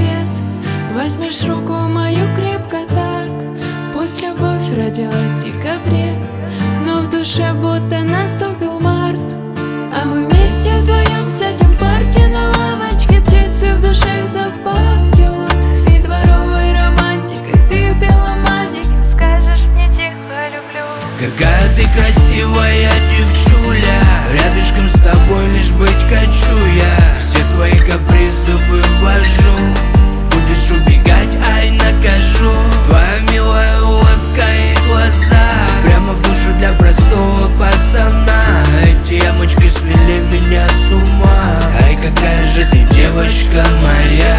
рассвет, возьмешь руку мою крепко так. Пусть любовь родилась в декабре, но в душе будто наступил март. А мы вместе вдвоем сядем в парке на лавочке, птицы в душе запоют. Ты дворовой романтикой, ты в белом мантике, скажешь мне тихо люблю. Какая ты красивая девчуля, рядышком с тобой лишь быть хочу я. Все твои капризы вывожу, будешь убегать, ай накажу. Твоя милая улыбка и глаза прямо в душу для простого пацана. Эти ямочки свели меня с ума. Ай, какая же ты девочка моя.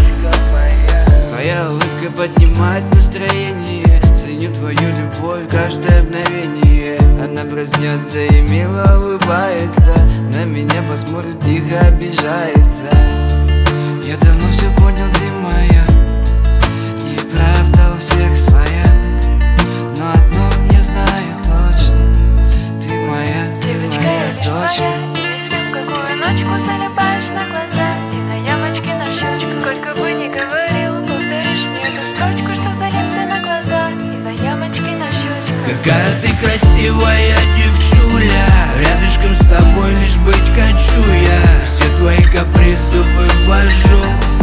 Твоя улыбка поднимает настроение, ценю твою любовь каждое мгновение. Она проснется и мило улыбается, на меня посмотрит, тихо обижается. Я давно все понял, ты моя, и правда у всех своя. Но одно я знаю точно, ты моя, ты моя дочь. Если в какую ночку залипаешь на глаза и на ямочке на щечке, сколько бы ни говорил, повторишь мне эту строчку, что залипла на глаза и на ямочке на щечке. Какая ты красивая девчуля, рядышком с тобой лишь быть хочу я. Все твои капризы вывожу,